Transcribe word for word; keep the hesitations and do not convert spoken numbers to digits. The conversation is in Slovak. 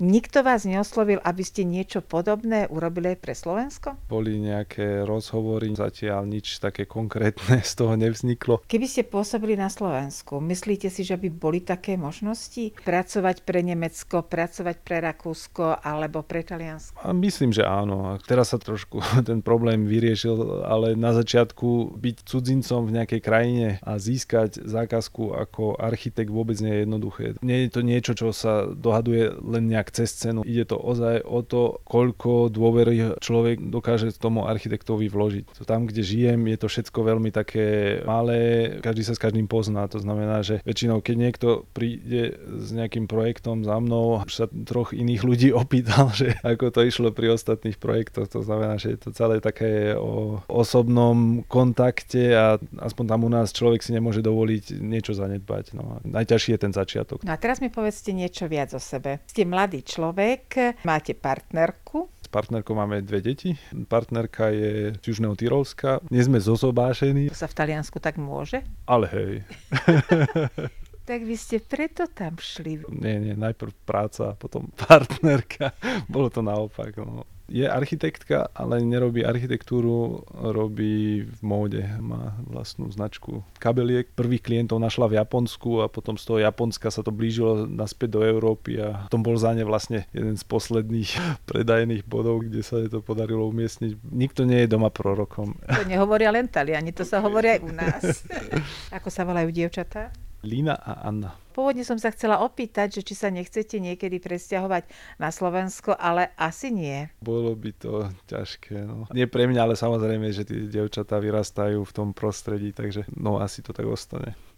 Nikto vás neoslovil, aby ste niečo podobné urobili aj pre Slovensko? Boli nejaké rozhovory, zatiaľ nič také konkrétne z toho nevzniklo. Keby ste pôsobili na Slovensku, myslíte si, že by boli také možnosti pracovať pre Nemecko, pracovať pre Rakúsko alebo pre Taliansko? A myslím, že áno. A teraz sa trošku ten problém vyriešil, ale na začiatku byť cudzincom v nejakej krajine a získať zákazku ako architekt vôbec nie je jednoduché. Nie je to niečo, čo sa dohaduje len nejak cez cenu. Ide to ozaj o to, koľko dôvery človek dokáže tomu architektovi vložiť. Tam, kde žijem, je to všetko veľmi také malé, každý sa s každým pozná. To znamená, že väčšinou, keď niekto príde s nejakým projektom za mnou, už sa troch iných ľudí opýtal, že ako to išlo pri ostatných projektoch. To znamená, že je to celé také o osobnom kontakte a aspoň tam u nás človek si nemôže dovoliť niečo zanedbať. No. Najťažší je ten začiatok. No a teraz mi povedzte niečo viac o sebe. Ste mladý človek, máte partnerku. S partnerkou máme dve deti. Partnerka je z Južného Tyrolska. Nie sme zosobášení. To sa v Taliansku tak môže? Ale hej. Tak vy ste preto tam šli. Nie, nie, najprv práca, potom partnerka. Bolo to naopak. No. Je architektka, ale nerobí architektúru, robí v móde. Má vlastnú značku kabeliek. Prvých klientov našla v Japonsku a potom z toho Japonska sa to blížilo naspäť do Európy a tom bol za ne vlastne jeden z posledných predajných bodov, kde sa to podarilo umiestniť. Nikto nie je doma prorokom. To nehovoria len Taliani, to sa hovorí aj u nás. Ako sa volajú dievčatá? Lína a Anna. Pôvodne som sa chcela opýtať, že či sa nechcete niekedy presťahovať na Slovensko, ale asi nie. Bolo by to ťažké. No. Nie pre mňa, ale samozrejme, že tie dievčatá vyrastajú v tom prostredí, takže no asi to tak ostane.